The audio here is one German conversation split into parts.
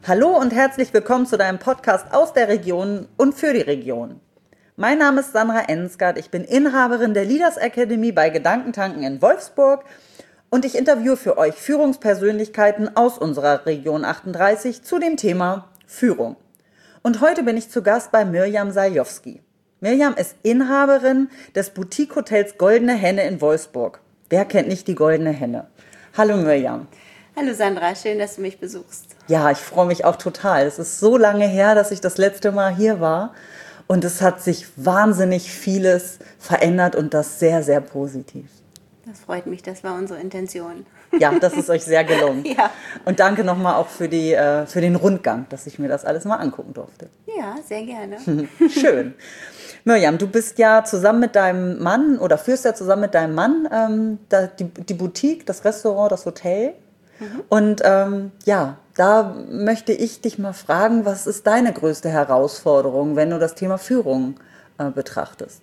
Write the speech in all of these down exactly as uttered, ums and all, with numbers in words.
Hallo und herzlich willkommen zu deinem Podcast aus der Region und für die Region. Mein Name ist Sandra Ensgard, ich bin Inhaberin der Leaders Academy bei Gedankentanken in Wolfsburg und ich interviewe für euch Führungspersönlichkeiten aus unserer Region achtunddreißig zu dem Thema Führung. Und heute bin ich zu Gast bei Mirjam Sajowski. Mirjam ist Inhaberin des Boutique-Hotels Goldene Henne in Wolfsburg. Wer kennt nicht die Goldene Henne? Hallo Mirjam. Hallo Sandra, schön, dass du mich besuchst. Ja, ich freue mich auch total. Es ist so lange her, dass ich das letzte Mal hier war. Und es hat sich wahnsinnig vieles verändert und das sehr, sehr positiv. Das freut mich, das war unsere Intention. Ja, das ist euch sehr gelungen. Ja. Und danke nochmal auch für, die, äh, für den Rundgang, dass ich mir das alles mal angucken durfte. Ja, sehr gerne. Schön. Mirjam, du bist ja zusammen mit deinem Mann oder führst ja zusammen mit deinem Mann ähm, da, die, die Boutique, das Restaurant, das Hotel. Mhm. Und ähm, ja, da möchte ich dich mal fragen, was ist deine größte Herausforderung, wenn du das Thema Führung äh, betrachtest?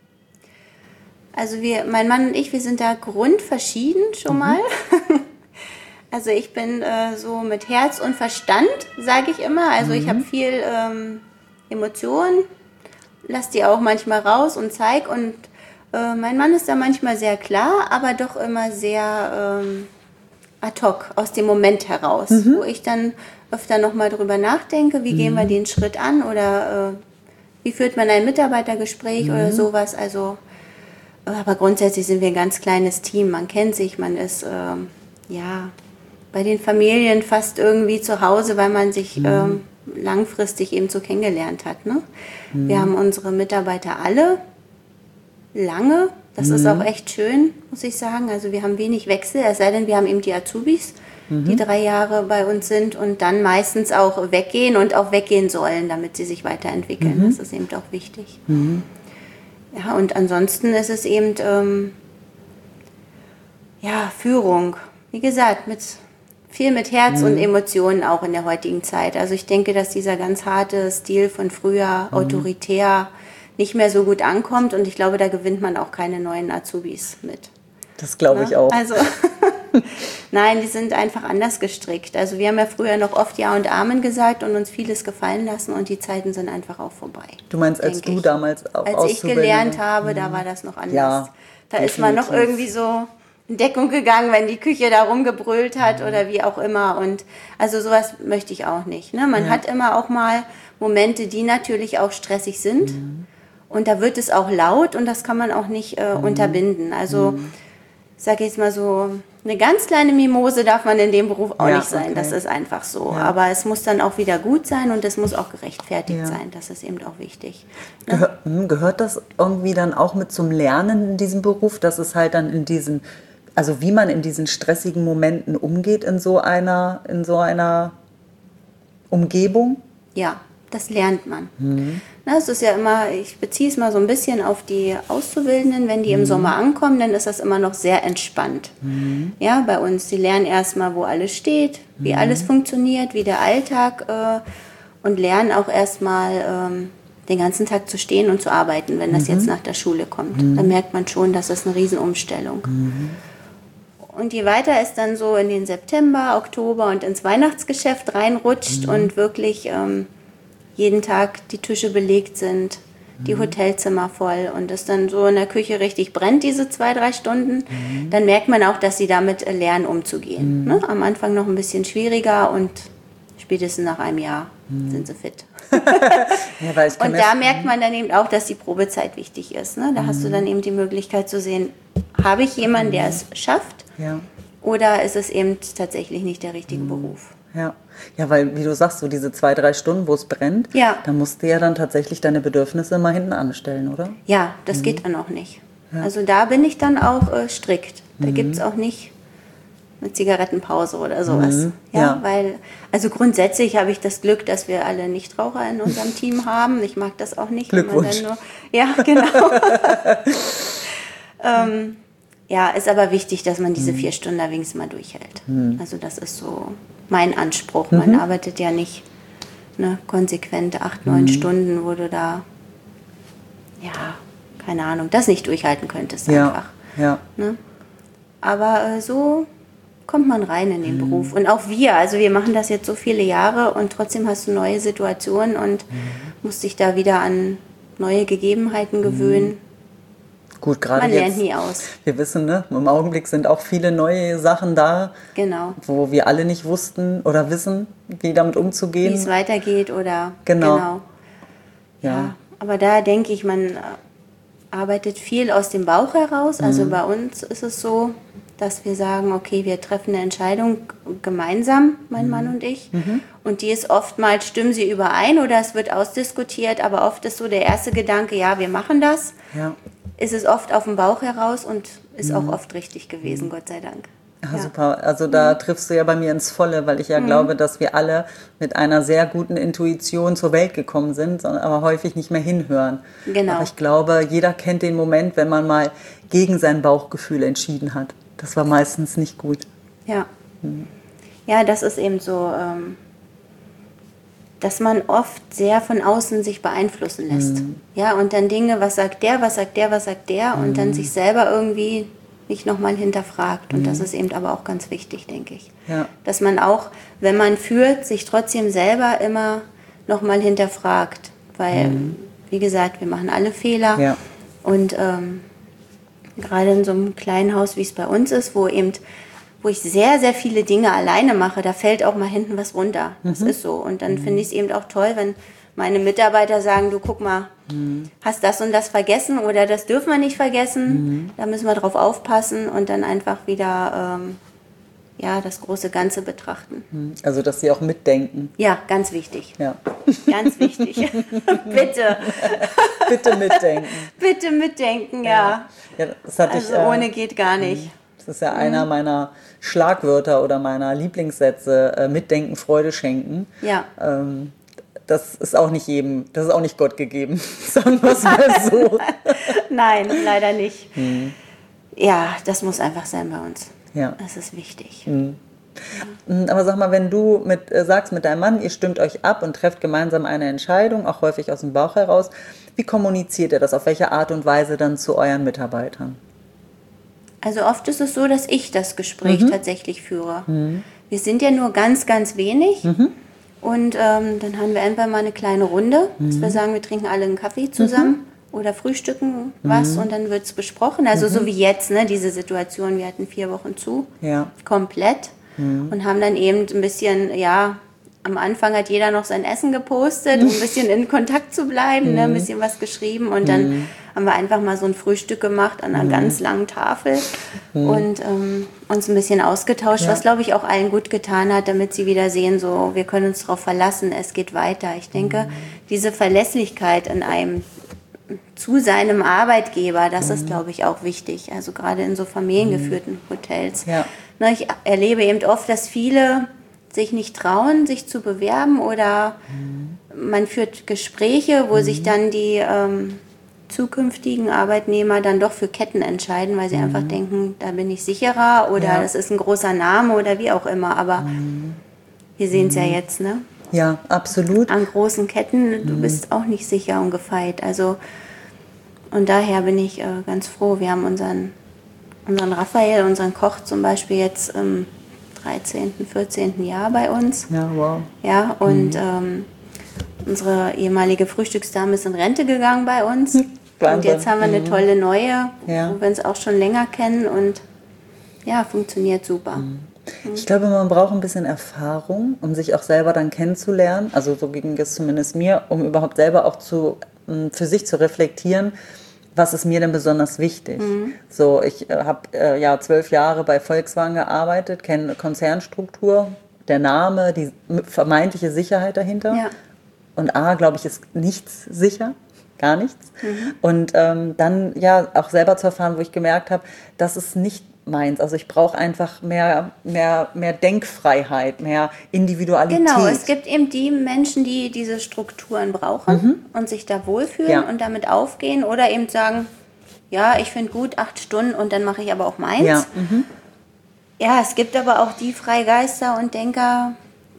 Also wir, mein Mann und ich, wir sind da grundverschieden schon mhm. mal. Also ich bin äh, so mit Herz und Verstand, sage ich immer. Also mhm. ich habe viel ähm, Emotionen, lass die auch manchmal raus und zeig. Und äh, mein Mann ist da manchmal sehr klar, aber doch immer sehr ähm, ad hoc, aus dem Moment heraus. Mhm. Wo ich dann öfter nochmal drüber nachdenke, wie mhm. gehen wir den Schritt an oder äh, wie führt man ein Mitarbeitergespräch mhm. oder sowas. Also, aber grundsätzlich sind wir ein ganz kleines Team. Man kennt sich, man ist ähm, ja bei den Familien fast irgendwie zu Hause, weil man sich mhm. ähm, langfristig eben so kennengelernt hat. Ne? Mhm. Wir haben unsere Mitarbeiter alle lange. Das mhm. ist auch echt schön, muss ich sagen. Also wir haben wenig Wechsel, es sei denn, wir haben eben die Azubis, mhm. die drei Jahre bei uns sind und dann meistens auch weggehen und auch weggehen sollen, damit sie sich weiterentwickeln. Mhm. Das ist eben auch wichtig. Mhm. Ja, und ansonsten ist es eben ähm, ja, Führung. Wie gesagt, mit viel mit Herz mhm. und Emotionen auch in der heutigen Zeit. Also ich denke, dass dieser ganz harte Stil von früher, mhm. autoritär, nicht mehr so gut ankommt und ich glaube, da gewinnt man auch keine neuen Azubis mit. Das glaube ich auch. Also, nein, die sind einfach anders gestrickt. Also wir haben ja früher noch oft Ja und Amen gesagt und uns vieles gefallen lassen und die Zeiten sind einfach auch vorbei. Du meinst, als du ich. damals auch Als ich gelernt habe, mhm. da war das noch anders. Ja, da definitiv. Ist man noch irgendwie so in Deckung gegangen, wenn die Küche da rumgebrüllt hat mhm. oder wie auch immer. Und also sowas möchte ich auch nicht. Ne? Man ja. hat immer auch mal Momente, die natürlich auch stressig sind. Mhm. Und da wird es auch laut und das kann man auch nicht äh, mhm. unterbinden. Also, mhm. sag ich jetzt mal so, eine ganz kleine Mimose darf man in dem Beruf auch ja, nicht sein. Okay. Das ist einfach so. Ja. Aber es muss dann auch wieder gut sein und es muss auch gerechtfertigt ja. sein. Das ist eben auch wichtig. Gehör, ne? Gehört das irgendwie dann auch mit zum Lernen in diesem Beruf, dass es halt dann in diesen, also wie man in diesen stressigen Momenten umgeht in so einer, in so einer Umgebung? Ja, das lernt man. Mhm. Na, es ist ja immer, ich beziehe es mal so ein bisschen auf die Auszubildenden, wenn die mhm. im Sommer ankommen, dann ist das immer noch sehr entspannt. Mhm. Ja, bei uns, die lernen erstmal, wo alles steht, wie mhm. alles funktioniert, wie der Alltag äh, und lernen auch erstmal ähm, den ganzen Tag zu stehen und zu arbeiten, wenn das mhm. jetzt nach der Schule kommt. Mhm. Dann merkt man schon, das ist eine Riesenumstellung. Mhm. Und je weiter es dann so in den September, Oktober und ins Weihnachtsgeschäft reinrutscht mhm. und wirklich ähm, jeden Tag die Tische belegt sind, die mhm. Hotelzimmer voll und es dann so in der Küche richtig brennt, diese zwei, drei Stunden, mhm. dann merkt man auch, dass sie damit lernen, umzugehen. Mhm. Ne? Am Anfang noch ein bisschen schwieriger und spätestens nach einem Jahr mhm. sind sie fit. ja, weil ich und da merkt man dann eben auch, dass die Probezeit wichtig ist. Ne? Da mhm. hast du dann eben die Möglichkeit zu sehen, habe ich jemanden, der es schafft ja. oder ist es eben tatsächlich nicht der richtige mhm. Beruf. Ja. ja, weil, wie du sagst, so diese zwei, drei Stunden, wo es brennt, ja. da musst du ja dann tatsächlich deine Bedürfnisse mal hinten anstellen, oder? Ja, das mhm. geht dann auch nicht. Ja. Also da bin ich dann auch äh, strikt. Da mhm. gibt es auch nicht eine Zigarettenpause oder sowas. Mhm. Ja, ja, weil, also grundsätzlich habe ich das Glück, dass wir alle Nichtraucher in unserem Team haben. Ich mag das auch nicht. Glückwunsch. Wenn man dann nur, ja, genau. ähm, ja, ist aber wichtig, dass man diese mhm. vier Stunden da wenigstens mal durchhält. Mhm. Also das ist so mein Anspruch. Man mhm. arbeitet ja nicht ne, konsequent acht, neun mhm. Stunden, wo du da, ja, keine Ahnung, das nicht durchhalten könntest ja. einfach. Ja. Ne? Aber äh, so, kommt man rein in den mhm. Beruf. Und auch wir, also wir machen das jetzt so viele Jahre und trotzdem hast du neue Situationen und mhm. musst dich da wieder an neue Gegebenheiten gewöhnen. Mhm. Gut, gerade man lernt jetzt, nie aus. Wir wissen, ne, im Augenblick sind auch viele neue Sachen da, genau. wo wir alle nicht wussten oder wissen, wie damit umzugehen. Wie es weitergeht oder genau. genau. Ja. ja, aber da denke ich, man arbeitet viel aus dem Bauch heraus. Also mhm. bei uns ist es so, dass wir sagen, okay, wir treffen eine Entscheidung gemeinsam, mein mhm. Mann und ich. Mhm. Und die ist oftmals, stimmen sie überein oder es wird ausdiskutiert, aber oft ist so der erste Gedanke, ja, wir machen das. Ja. Ist es oft auf dem Bauch heraus und ist mhm. auch oft richtig gewesen, mhm. Gott sei Dank. Ja, super. Also da mhm. triffst du ja bei mir ins Volle, weil ich ja mhm. glaube, dass wir alle mit einer sehr guten Intuition zur Welt gekommen sind, sondern aber häufig nicht mehr hinhören. Genau. Aber ich glaube, jeder kennt den Moment, wenn man mal gegen sein Bauchgefühl entschieden hat. Das war meistens nicht gut. Ja, mhm. ja, das ist eben so, ähm, dass man oft sehr von außen sich beeinflussen lässt. Mhm. Ja, und dann Dinge, was sagt der, was sagt der, was sagt der, und mhm. dann sich selber irgendwie nicht nochmal hinterfragt. Und mhm. das ist eben aber auch ganz wichtig, denke ich. Ja. Dass man auch, wenn man führt, sich trotzdem selber immer nochmal hinterfragt. Weil, mhm. wie gesagt, wir machen alle Fehler. Ja. Und ähm, gerade in so einem kleinen Haus, wie es bei uns ist, wo eben, wo ich sehr, sehr viele Dinge alleine mache, da fällt auch mal hinten was runter. Das mhm. ist so. Und dann mhm. finde ich es eben auch toll, wenn meine Mitarbeiter sagen, du guck mal, mhm. hast das und das vergessen oder das dürfen wir nicht vergessen, mhm. da müssen wir drauf aufpassen und dann einfach wieder ähm, ja, das große Ganze betrachten. Also, dass sie auch mitdenken. Ja, ganz wichtig. Ja. Ganz wichtig. Bitte. Bitte mitdenken. Bitte mitdenken, ja. ja. ja das hatte also ich, äh, ohne geht gar nicht. Das ist ja mhm. einer meiner Schlagwörter oder meiner Lieblingssätze, äh, mitdenken, Freude schenken. Ja. Ähm, Das ist auch nicht jedem, das ist auch nicht Gott gegeben, sagen wir es mal so. Nein, leider nicht. Hm. Ja, das muss einfach sein bei uns. Ja. Das ist wichtig. Hm. Ja. Aber sag mal, wenn du mit, äh, sagst mit deinem Mann, ihr stimmt euch ab und trefft gemeinsam eine Entscheidung, auch häufig aus dem Bauch heraus, wie kommuniziert ihr das? Auf welche Art und Weise dann zu euren Mitarbeitern? Also oft ist es so, dass ich das Gespräch mhm. tatsächlich führe. Mhm. Wir sind ja nur ganz, ganz wenig. Mhm. Und ähm, dann haben wir einfach mal eine kleine Runde, mhm. dass wir sagen, wir trinken alle einen Kaffee zusammen mhm. oder frühstücken was mhm. und dann wird es besprochen. Also mhm. so wie jetzt, ne, diese Situation, wir hatten vier Wochen zu, ja. komplett mhm. und haben dann eben ein bisschen, ja, am Anfang hat jeder noch sein Essen gepostet, um ein bisschen in Kontakt zu bleiben, mhm. ne, ein bisschen was geschrieben und dann mhm. haben wir einfach mal so ein Frühstück gemacht an einer mhm. ganz langen Tafel mhm. und ähm, uns ein bisschen ausgetauscht, ja. was, glaube ich, auch allen gut getan hat, damit sie wieder sehen, so, wir können uns darauf verlassen, es geht weiter. Ich denke, mhm. diese Verlässlichkeit in einem zu seinem Arbeitgeber, das mhm. ist, glaube ich, auch wichtig, also gerade in so familiengeführten Hotels. Ja. Ne, ich erlebe eben oft, dass viele sich nicht trauen, sich zu bewerben oder mhm. man führt Gespräche, wo mhm. sich dann die ähm, zukünftigen Arbeitnehmer dann doch für Ketten entscheiden, weil sie mhm. einfach denken, da bin ich sicherer oder ja. das ist ein großer Name oder wie auch immer, aber mhm. wir sehen es mhm. ja jetzt, ne? Ja, absolut. An großen Ketten, du mhm. bist auch nicht sicher und gefeit, also und daher bin ich äh, ganz froh, wir haben unseren, unseren Raphael, unseren Koch zum Beispiel jetzt im dreizehnten, vierzehnten Jahr bei uns. Ja, wow. Ja, und mhm. ähm, unsere ehemalige Frühstücksdame ist in Rente gegangen bei uns. Wahnsinn. Und jetzt haben wir eine mhm. tolle neue, ja. wo wir uns auch schon länger kennen und ja, funktioniert super. Mhm. Ich glaube, man braucht ein bisschen Erfahrung, um sich auch selber dann kennenzulernen. Also so ging es zumindest mir, um überhaupt selber auch zu, für sich zu reflektieren, was ist mir denn besonders wichtig? Mhm. So, ich äh, habe äh, ja zwölf Jahre bei Volkswagen gearbeitet, kenne Konzernstruktur, der Name, die vermeintliche Sicherheit dahinter. Ja. Und A, glaube ich, ist nichts sicher, gar nichts. Mhm. Und ähm, dann ja auch selber zu erfahren, wo ich gemerkt habe, das ist nicht meins. Also ich brauche einfach mehr, mehr, mehr Denkfreiheit, mehr Individualität. Genau, es gibt eben die Menschen, die diese Strukturen brauchen mhm. und sich da wohlfühlen ja. und damit aufgehen oder eben sagen, ja, ich finde gut, acht Stunden und dann mache ich aber auch meins. Ja, mhm. ja, es gibt aber auch die Freigeister und Denker,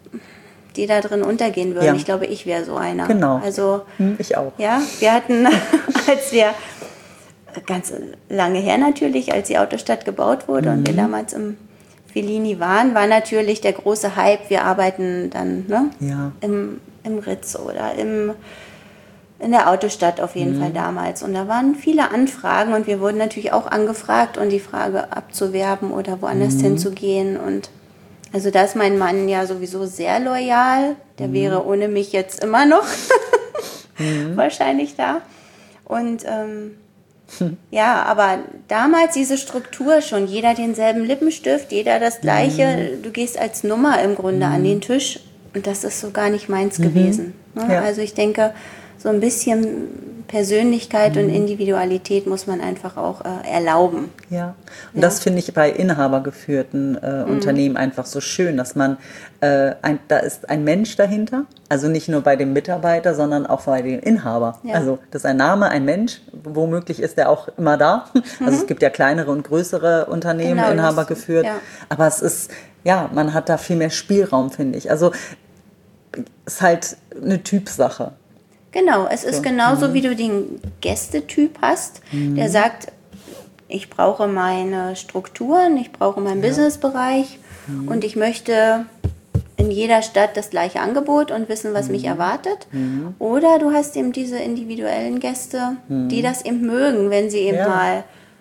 die da drin untergehen würden. Ja. Ich glaube, ich wäre so einer. Genau, also, hm, ich auch. Ja, wir hatten, als wir ganz lange her natürlich, als die Autostadt gebaut wurde mhm. und wir damals im Fellini waren, war natürlich der große Hype. Wir arbeiten dann ne, ja. im, im Ritz oder im, in der Autostadt auf jeden mhm. Fall damals. Und da waren viele Anfragen und wir wurden natürlich auch angefragt und die Frage abzuwerben oder woanders mhm. hinzugehen. Und also da ist mein Mann ja sowieso sehr loyal. Der mhm. wäre ohne mich jetzt immer noch mhm. wahrscheinlich da. Und ähm, hm. ja, aber damals diese Struktur schon, jeder denselben Lippenstift, jeder das Gleiche, mhm. du gehst als Nummer im Grunde mhm. an den Tisch und das ist so gar nicht meins mhm. gewesen. Ne? Ja. Also ich denke, so ein bisschen Persönlichkeit mhm. und Individualität muss man einfach auch äh, erlauben. Ja, und ja. das finde ich bei inhabergeführten äh, mhm. Unternehmen einfach so schön, dass man, äh, ein, da ist ein Mensch dahinter, also nicht nur bei dem Mitarbeiter, sondern auch bei dem Inhaber. Ja. Also das ist ein Name, ein Mensch, womöglich ist der auch immer da. Mhm. Also es gibt ja kleinere und größere Unternehmen, genau, inhabergeführt, ja. aber es ist, ja, man hat da viel mehr Spielraum, finde ich. Also es ist halt eine Typsache. Genau, es ist so. Genauso, mhm. wie du den Gästetyp hast, mhm. der sagt, ich brauche meine Strukturen, ich brauche meinen ja. Businessbereich mhm. und ich möchte in jeder Stadt das gleiche Angebot und wissen, was mhm. mich erwartet. Mhm. Oder du hast eben diese individuellen Gäste, mhm. die das eben mögen, wenn sie eben ja. mal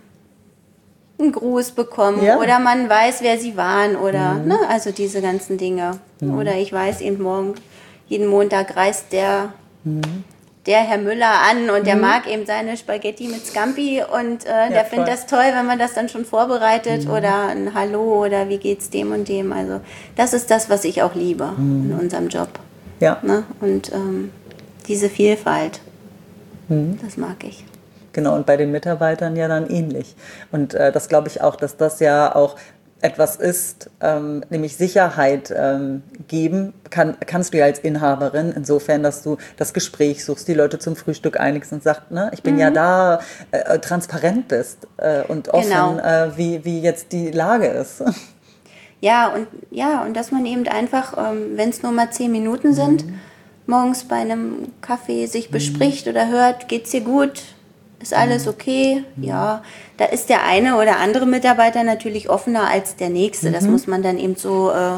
einen Gruß bekommen ja. oder man weiß, wer sie waren oder mhm. ne, also diese ganzen Dinge. Mhm. Oder ich weiß eben morgen, jeden Montag reist der der Herr Müller an und der mhm. mag eben seine Spaghetti mit Scampi und äh, ja, der findet das toll, wenn man das dann schon vorbereitet mhm. oder ein Hallo oder wie geht's dem und dem. Also das ist das, was ich auch liebe mhm. in unserem Job. Ja. Ne? Und ähm, diese Vielfalt, mhm. das mag ich. Genau, und bei den Mitarbeitern ja dann ähnlich. Und äh, das glaube ich auch, dass das ja auch etwas ist, ähm, nämlich Sicherheit ähm, geben, kann, kannst du ja als Inhaberin, insofern, dass du das Gespräch suchst, die Leute zum Frühstück einigst und sagst, ne, ich bin mhm. ja da, äh, transparent bist äh, und offen, genau. äh, wie, wie jetzt die Lage ist. Ja, und, ja, und dass man eben einfach, ähm, wenn es nur mal zehn Minuten sind, mhm. morgens bei einem Kaffee sich bespricht mhm. oder hört, geht's dir gut? Ist alles okay? Mhm. Ja, da ist der eine oder andere Mitarbeiter natürlich offener als der nächste. Mhm. Das muss man dann eben so, äh,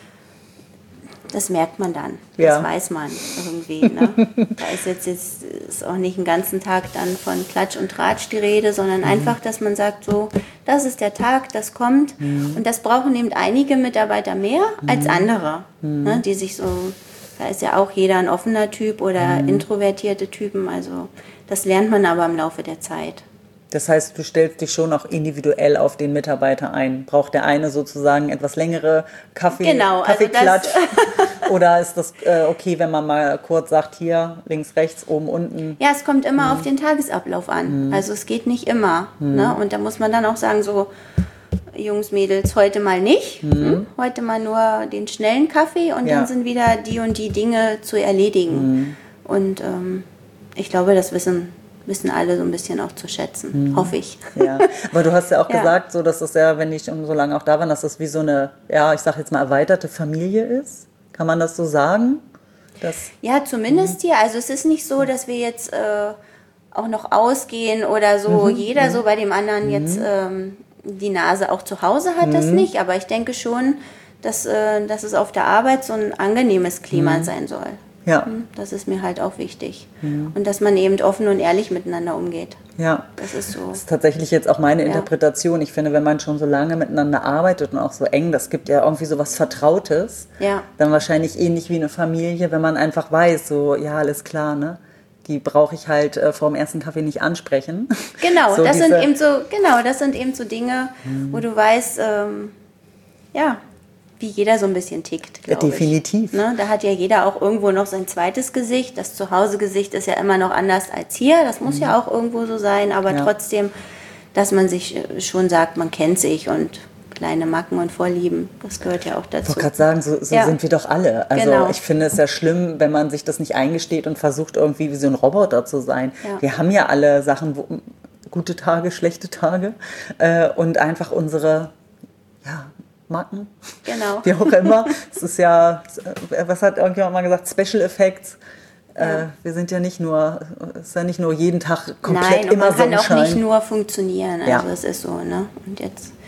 das merkt man dann. Ja. Das weiß man irgendwie. Ne? Da ist jetzt, jetzt ist auch nicht den ganzen Tag dann von Klatsch und Tratsch die Rede, sondern mhm. einfach, dass man sagt so, das ist der Tag, das kommt. Mhm. Und das brauchen eben einige Mitarbeiter mehr mhm. als andere, mhm. ne? Die sich so, da ist ja auch jeder ein offener Typ oder mhm. introvertierte Typen, also das lernt man aber im Laufe der Zeit. Das heißt, du stellst dich schon auch individuell auf den Mitarbeiter ein. Braucht der eine sozusagen etwas längere Kaffee, genau, Kaffeeklatsch? Also oder ist das äh, okay, wenn man mal kurz sagt, hier, links, rechts, oben, unten? Ja, es kommt immer mhm. auf den Tagesablauf an. Mhm. Also es geht nicht immer. Mhm. Ne? Und da muss man dann auch sagen, so, Jungs, Mädels, heute mal nicht. Mhm. Hm? Heute mal nur den schnellen Kaffee und ja. dann sind wieder die und die Dinge zu erledigen. Mhm. Und ähm, ich glaube, das wissen, wissen alle so ein bisschen auch zu schätzen, mhm. hoffe ich. Ja, aber du hast ja auch ja. gesagt, so, dass das ja, wenn ich schon so lange auch da war, dass das wie so eine, ja, ich sag jetzt mal, erweiterte Familie ist. Kann man das so sagen? Dass, ja, zumindest mhm. hier. Also es ist nicht so, dass wir jetzt äh, auch noch ausgehen oder so, mhm. jeder mhm. so bei dem anderen mhm. jetzt ähm, die Nase auch zu Hause hat, mhm. das nicht. Aber ich denke schon, dass, äh, dass es auf der Arbeit so ein angenehmes Klima mhm. sein soll. Ja. Das ist mir halt auch wichtig. Mhm. Und dass man eben offen und ehrlich miteinander umgeht. Ja. Das ist so. Das ist tatsächlich jetzt auch meine ja. Interpretation. Ich finde, wenn man schon so lange miteinander arbeitet und auch so eng, das gibt ja irgendwie so was Vertrautes. Ja. Dann wahrscheinlich ähnlich wie eine Familie, wenn man einfach weiß, so, ja, alles klar, ne? Die brauche ich halt äh, vor dem ersten Kaffee nicht ansprechen. Genau, so das diese... sind eben so, genau, das sind eben so Dinge, mhm. wo du weißt, ähm, ja, wie jeder so ein bisschen tickt, glaube ich. Definitiv. Ne? Da hat ja jeder auch irgendwo noch sein zweites Gesicht. Das Zuhause-Gesicht ist ja immer noch anders als hier. Das muss mhm. ja auch irgendwo so sein. Aber ja. trotzdem, dass man sich schon sagt, man kennt sich und kleine Macken und Vorlieben, das gehört ja auch dazu. Ich wollte gerade sagen, so, so ja. sind wir doch alle. Also genau. ich finde es ja schlimm, wenn man sich das nicht eingesteht und versucht, irgendwie wie so ein Roboter zu sein. Ja. Wir haben ja alle Sachen, wo, gute Tage, schlechte Tage äh, und einfach unsere, ja, Marken, genau. wie auch immer. Es ist ja, was hat irgendjemand mal gesagt, Special Effects. Ja. Äh, wir sind ja nicht nur, es ist ja nicht nur jeden Tag komplett Nein, und immer man kann Sonnenschein. auch nicht nur funktionieren. Also ja. es ist so, ne? Und jetzt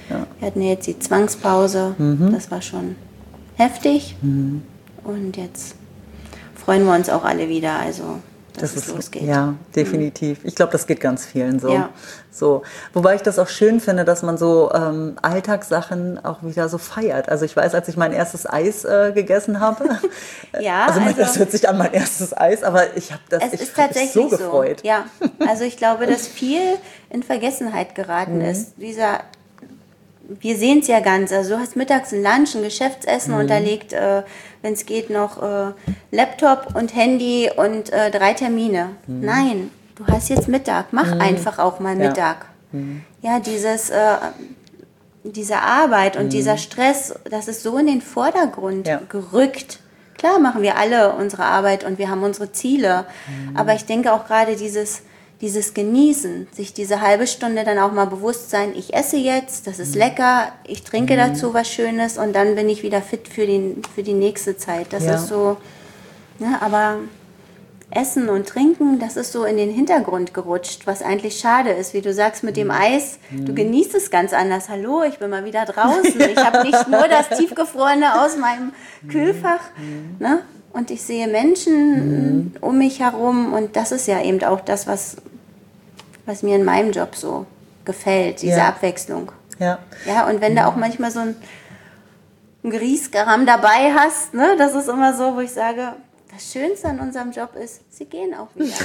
Ja. Wir hatten ja jetzt die Zwangspause, mhm. das war schon heftig. Mhm. Und jetzt freuen wir uns auch alle wieder, also dass das es ist, losgeht. Ja, definitiv. Mhm. Ich glaube, das geht ganz vielen so. Ja. so. Wobei ich das auch schön finde, dass man so ähm, Alltagssachen auch wieder so feiert. Also ich weiß, als ich mein erstes Eis äh, gegessen habe, ja, also, also das hört sich an, mein erstes Eis, aber ich habe das es ich ist hab mich tatsächlich so gefreut. So. Ja, also ich glaube, dass viel in Vergessenheit geraten mhm. ist. Dieser Wir sehen es ja ganz, also du hast mittags ein Lunch, ein Geschäftsessen mhm. und da liegt, äh, wenn es geht, noch äh, Laptop und Handy und äh, drei Termine. Mhm. Nein, du hast jetzt Mittag, mach mhm. einfach auch mal ja. Mittag. Mhm. Ja, dieses, äh, diese Arbeit und mhm. dieser Stress, das ist so in den Vordergrund ja. gerückt. Klar machen wir alle unsere Arbeit und wir haben unsere Ziele, mhm. aber ich denke auch gerade dieses Dieses Genießen, sich diese halbe Stunde dann auch mal bewusst sein, ich esse jetzt, das ist lecker, ich trinke mhm. dazu was Schönes und dann bin ich wieder fit für die, für die nächste Zeit. Das ja. ist so, ne, aber Essen und Trinken, das ist so in den Hintergrund gerutscht, was eigentlich schade ist. Wie du sagst mit dem Eis, mhm. du genießt es ganz anders. Hallo, ich bin mal wieder draußen. Ich habe nicht nur das Tiefgefrorene aus meinem Kühlfach, mhm. ne? Und ich sehe Menschen mhm. um mich herum und das ist ja eben auch das, was, was mir in meinem Job so gefällt, diese ja. Abwechslung. Ja. Ja, und wenn mhm. du auch manchmal so ein, ein Griesgram dabei hast, ne, das ist immer so, wo ich sage, das Schönste an unserem Job ist, sie gehen auch wieder.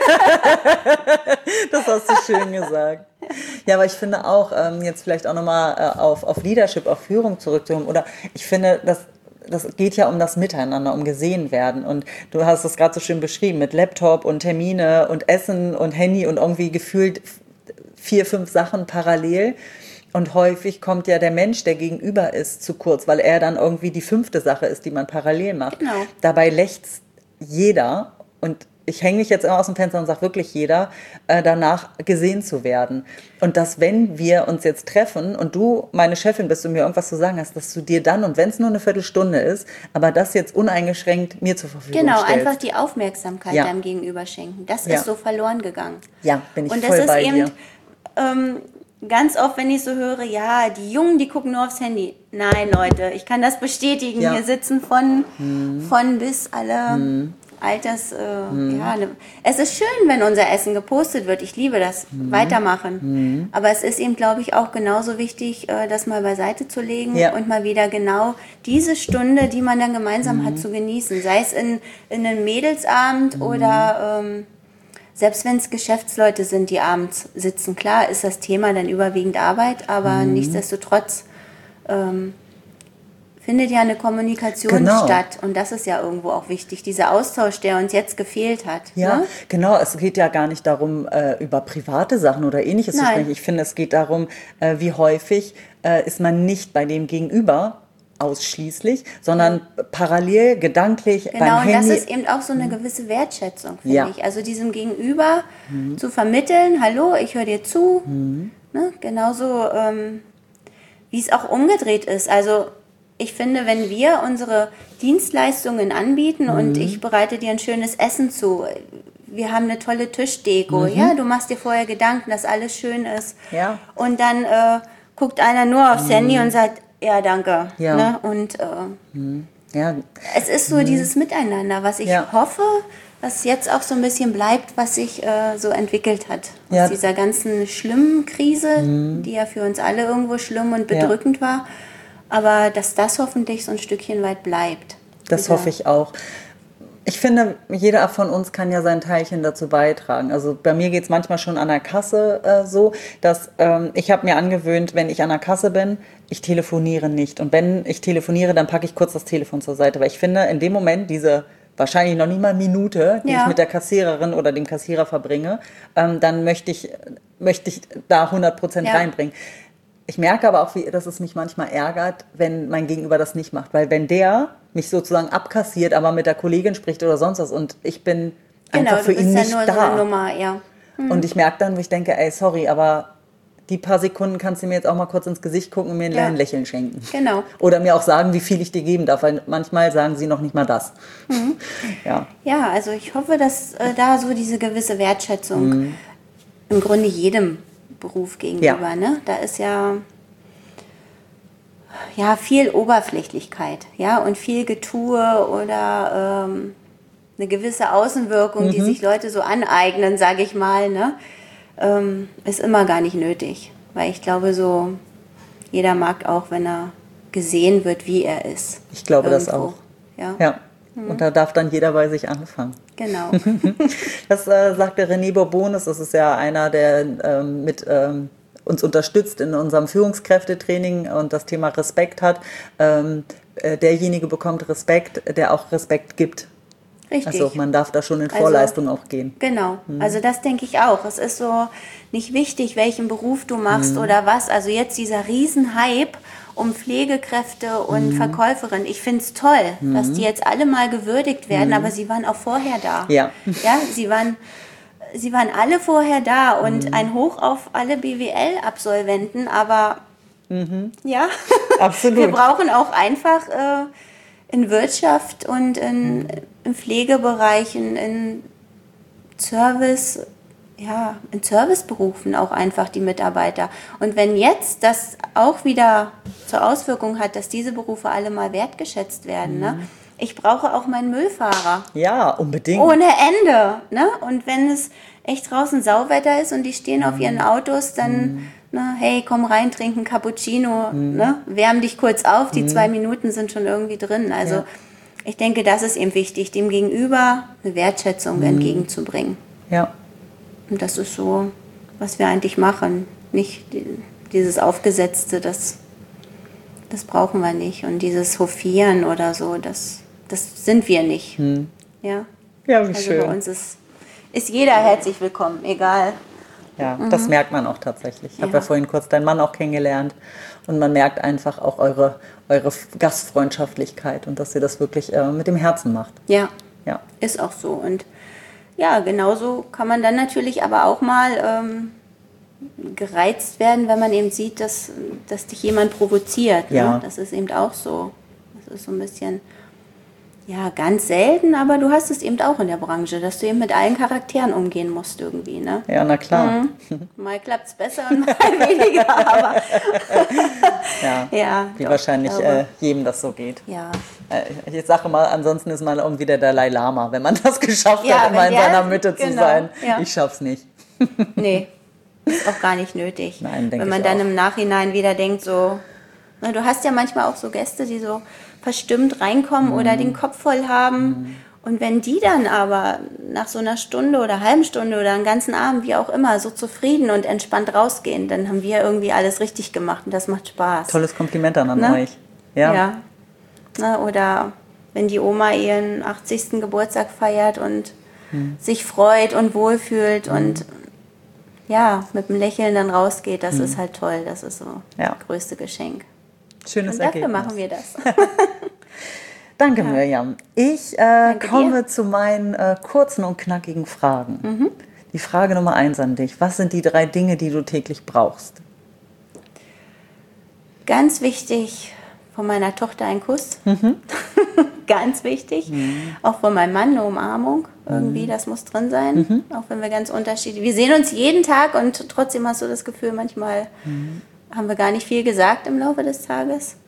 Das hast du schön gesagt. Ja, aber ich finde auch, ähm, jetzt vielleicht auch nochmal äh, auf, auf Leadership, auf Führung zurückzukommen, oder ich finde, dass das geht ja um das Miteinander, um gesehen werden. Und du hast es gerade so schön beschrieben mit Laptop und Termine und Essen und Handy und irgendwie gefühlt vier, fünf Sachen parallel. Und häufig kommt ja der Mensch, der gegenüber ist, zu kurz, weil er dann irgendwie die fünfte Sache ist, die man parallel macht. Genau. Dabei lächzt jeder, und ich hänge mich jetzt immer aus dem Fenster und sage wirklich jeder, äh, danach gesehen zu werden. Und dass, wenn wir uns jetzt treffen und du meine Chefin bist und mir irgendwas zu sagen hast, dass du dir dann, und wenn es nur eine Viertelstunde ist, aber das jetzt uneingeschränkt mir zur Verfügung genau, stellst. Genau, einfach die Aufmerksamkeit ja. deinem Gegenüber schenken. Das ja. ist so verloren gegangen. Ja, bin ich und voll das bei ist dir. Eben, ähm, ganz oft, wenn ich so höre, ja, die Jungen, die gucken nur aufs Handy. Nein, Leute, ich kann das bestätigen. Ja. Hier sitzen von, hm. von bis alle... Hm. Alters, äh, mhm. ja, ne, es ist schön, wenn unser Essen gepostet wird. Ich liebe das, mhm. weitermachen. Mhm. Aber es ist eben, glaube ich, auch genauso wichtig, äh, das mal beiseite zu legen ja. und mal wieder genau diese Stunde, die man dann gemeinsam mhm. hat, zu genießen. Sei es in, in einem Mädelsabend mhm. oder ähm, selbst wenn es Geschäftsleute sind, die abends sitzen. Klar ist das Thema dann überwiegend Arbeit, aber mhm. nichtsdestotrotz ähm, findet ja eine Kommunikation genau. statt. Und das ist ja irgendwo auch wichtig, dieser Austausch, der uns jetzt gefehlt hat. Ja, ne? Genau. Es geht ja gar nicht darum, äh, über private Sachen oder Ähnliches Nein. zu sprechen. Ich finde, es geht darum, äh, wie häufig äh, ist man nicht bei dem Gegenüber ausschließlich, sondern ja. parallel, gedanklich genau, beim Handy. Genau, und das ist eben auch so eine gewisse Wertschätzung, finde ja. ich. Also diesem Gegenüber mhm. zu vermitteln, hallo, ich höre dir zu. Mhm. Ne? Genauso, ähm, wie es auch umgedreht ist. Also ich finde, wenn wir unsere Dienstleistungen anbieten mhm. und ich bereite dir ein schönes Essen zu, wir haben eine tolle Tischdeko, mhm. ja, du machst dir vorher Gedanken, dass alles schön ist. Ja. Und dann äh, guckt einer nur aufs mhm. Handy und sagt, ja, danke. Ja. Ne? Und äh, mhm. ja. es ist so mhm. dieses Miteinander, was ich ja. hoffe, was jetzt auch so ein bisschen bleibt, was sich äh, so entwickelt hat. Aus ja. dieser ganzen schlimmen Krise, mhm. die ja für uns alle irgendwo schlimm und bedrückend ja. war. Aber dass das hoffentlich so ein Stückchen weit bleibt. Das Bitte. hoffe ich auch. Ich finde, jeder von uns kann ja sein Teilchen dazu beitragen. Also bei mir geht es manchmal schon an der Kasse äh, so, dass ähm, ich habe mir angewöhnt, wenn ich an der Kasse bin, ich telefoniere nicht. Und wenn ich telefoniere, dann packe ich kurz das Telefon zur Seite. Weil ich finde, in dem Moment diese wahrscheinlich noch nicht mal Minute, die ja. ich mit der Kassiererin oder dem Kassierer verbringe, ähm, dann möchte ich, möchte ich da hundert Prozent ja. reinbringen. Ich merke aber auch, wie, dass es mich manchmal ärgert, wenn mein Gegenüber das nicht macht. Weil wenn der mich sozusagen abkassiert, aber mit der Kollegin spricht oder sonst was und ich bin genau, einfach für ihn nicht da. Genau, du bist ja nur so eine Nummer, ja. Hm. Und ich merke dann, wo ich denke, ey, sorry, aber die paar Sekunden kannst du mir jetzt auch mal kurz ins Gesicht gucken und mir ein ja. Lächeln schenken. Genau. Oder mir auch sagen, wie viel ich dir geben darf, weil manchmal sagen sie noch nicht mal das. Mhm. Ja. ja, also ich hoffe, dass äh, da so diese gewisse Wertschätzung mhm. im Grunde jedem Beruf gegenüber, ja. ne? Da ist ja, ja, viel Oberflächlichkeit, ja, und viel Getue oder ähm, eine gewisse Außenwirkung, mhm. die sich Leute so aneignen, sage ich mal, ne, ähm, ist immer gar nicht nötig. Weil ich glaube, so jeder mag auch, wenn er gesehen wird, wie er ist. Ich glaube irgendwo. Das auch. Ja. ja. Mhm. Und da darf dann jeder bei sich anfangen. Genau. Das äh, sagte René Bourbonis, das ist ja einer, der ähm, mit ähm, uns unterstützt in unserem Führungskräftetraining und das Thema Respekt hat. Ähm, äh, derjenige bekommt Respekt, der auch Respekt gibt. Richtig. Also man darf da schon in Vorleistung also, auch gehen. Genau, mhm. also das denke ich auch. Es ist so nicht wichtig, welchen Beruf du machst mhm. oder was. Also jetzt dieser Riesenhype um Pflegekräfte und mhm. Verkäuferinnen. Ich finde es toll, mhm. dass die jetzt alle mal gewürdigt werden, mhm. aber sie waren auch vorher da. Ja, ja sie waren... Sie waren alle vorher da und mhm. ein Hoch auf alle B W L-Absolventen, aber mhm. ja, absolut. Wir brauchen auch einfach äh, in Wirtschaft und in, mhm. in Pflegebereichen, in Service, ja, in Serviceberufen auch einfach die Mitarbeiter. Und wenn jetzt das auch wieder zur Auswirkung hat, dass diese Berufe alle mal wertgeschätzt werden, mhm. ne? Ich brauche auch meinen Müllfahrer. Ja, unbedingt. Ohne Ende. Ne? Und wenn es echt draußen Sauwetter ist und die stehen auf ihren Autos, dann, mm. ne, hey, komm rein, trink einen Cappuccino, mm. ne? Wärm dich kurz auf, die mm. zwei Minuten sind schon irgendwie drin. Also ja. ich denke, das ist eben wichtig, dem Gegenüber eine Wertschätzung mm. entgegenzubringen. Ja. Und das ist so, was wir eigentlich machen. Nicht die, dieses Aufgesetzte, das, das brauchen wir nicht. Und dieses Hofieren oder so, das... Das sind wir nicht. Hm. Ja, ja wie also schön. Bei uns ist, ist jeder herzlich willkommen, egal. Ja, mhm. das merkt man auch tatsächlich. Ich ja. habe ja vorhin kurz deinen Mann auch kennengelernt und man merkt einfach auch eure, eure Gastfreundschaftlichkeit und dass ihr das wirklich äh, mit dem Herzen macht. Ja, ja, ist auch so. Und ja, genauso kann man dann natürlich aber auch mal ähm, gereizt werden, wenn man eben sieht, dass, dass dich jemand provoziert. Ja. Ne? Das ist eben auch so. Das ist so ein bisschen... Ja, ganz selten, aber du hast es eben auch in der Branche, dass du eben mit allen Charakteren umgehen musst irgendwie, ne? Ja, na klar. Mhm. Mal klappt es besser und mal weniger, aber... ja, ja, wie doch, wahrscheinlich äh, jedem das so geht. Ja. Äh, ich sage mal, ansonsten ist man irgendwie der Dalai Lama, wenn man das geschafft ja, hat, immer in der, seiner Mitte genau, zu sein. Ja. Ich schaff's nicht. Nee, ist auch gar nicht nötig. Nein, denke wenn man ich dann auch. im Nachhinein wieder denkt, so... Na, du hast ja manchmal auch so Gäste, die so... verstimmt reinkommen mhm. oder den Kopf voll haben. Mhm. Und wenn die dann aber nach so einer Stunde oder halben Stunde oder einen ganzen Abend, wie auch immer, so zufrieden und entspannt rausgehen, dann haben wir irgendwie alles richtig gemacht und das macht Spaß. Tolles Kompliment an ne? euch. Ja. ja. Na, oder wenn die Oma ihren achtzigsten Geburtstag feiert und mhm. sich freut und wohlfühlt mhm. und ja, mit einem Lächeln dann rausgeht, das mhm. ist halt toll. Das ist so ja. das größte Geschenk. Schönes und dafür Ergebnis. machen wir das. Danke, ja. Mirjam. Ich äh, komme dir. zu meinen äh, kurzen und knackigen Fragen. Mhm. Die Frage Nummer eins an dich. Was sind die drei Dinge, die du täglich brauchst? Ganz wichtig, von meiner Tochter ein Kuss. Mhm. Ganz wichtig. Mhm. Auch von meinem Mann eine Umarmung. Irgendwie, mhm. das muss drin sein. Mhm. Auch wenn wir ganz unterschiedlich... Wir sehen uns jeden Tag und trotzdem hast du das Gefühl, manchmal... Mhm. haben wir gar nicht viel gesagt im Laufe des Tages.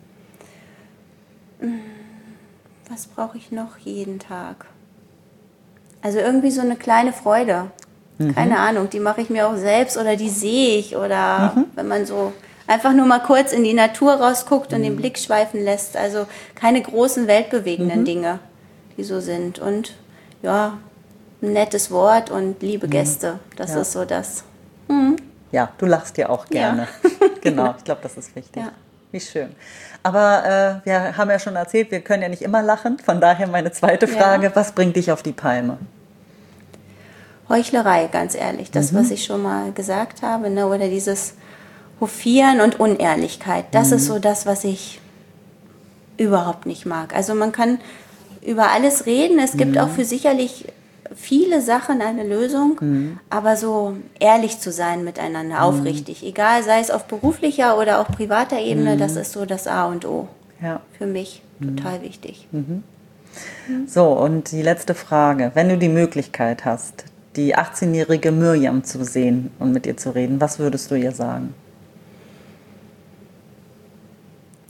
Was brauche ich noch jeden Tag? Also irgendwie so eine kleine Freude. Mhm. Keine Ahnung, die mache ich mir auch selbst oder die sehe ich. Oder mhm. wenn man so einfach nur mal kurz in die Natur rausguckt und mhm. den Blick schweifen lässt. Also keine großen, weltbewegenden mhm. Dinge, die so sind. Und ja, ein nettes Wort und liebe mhm. Gäste. Das ja. ist so das. Mhm. Ja, du lachst ja auch gerne. Ja. Genau, ich glaube, das ist wichtig. Ja. Wie schön. Aber äh, wir haben ja schon erzählt, wir können ja nicht immer lachen. Von daher meine zweite Frage, ja. was bringt dich auf die Palme? Heuchlerei, ganz ehrlich. Das, mhm. was ich schon mal gesagt habe. Ne? Oder dieses Hofieren und Unehrlichkeit. Das mhm. ist so das, was ich überhaupt nicht mag. Also man kann über alles reden. Es gibt mhm. auch für sicherlich... viele Sachen eine Lösung, mhm. aber so ehrlich zu sein miteinander, mhm. aufrichtig. Egal, sei es auf beruflicher oder auch privater Ebene, mhm. das ist so das A und O. Ja. Für mich mhm. total wichtig. Mhm. Mhm. So, und die letzte Frage. Wenn du die Möglichkeit hast, die achtzehnjährige Mirjam zu sehen und mit ihr zu reden, was würdest du ihr sagen?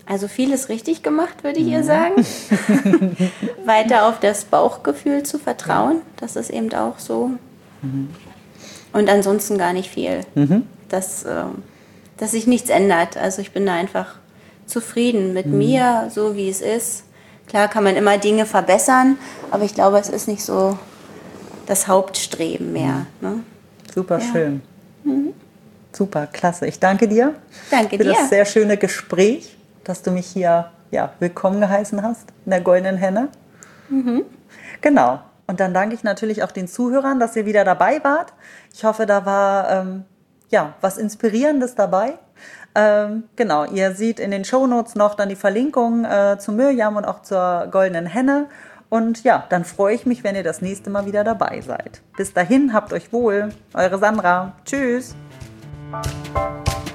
Also vieles richtig gemacht, würde ich ihr sagen. Weiter auf das Bauchgefühl zu vertrauen, das ist eben auch so. Mhm. Und ansonsten gar nicht viel. Mhm. Dass, äh, dass sich nichts ändert. Also ich bin da einfach zufrieden mit mhm. mir, so wie es ist. Klar kann man immer Dinge verbessern, aber ich glaube, es ist nicht so das Hauptstreben mehr. Mhm. Ne? Super ja. schön. Mhm. Super, klasse. Ich danke dir danke für dir. das sehr schöne Gespräch, dass du mich hier ja, willkommen geheißen hast in der Goldenen Henne. Mhm. Genau. Und dann danke ich natürlich auch den Zuhörern, dass ihr wieder dabei wart. Ich hoffe, da war ähm, ja, was Inspirierendes dabei. Ähm, genau, ihr seht in den Shownotes noch dann die Verlinkung äh, zu Mirjam und auch zur Goldenen Henne. Und ja, dann freue ich mich, wenn ihr das nächste Mal wieder dabei seid. Bis dahin, habt euch wohl. Eure Sandra. Tschüss.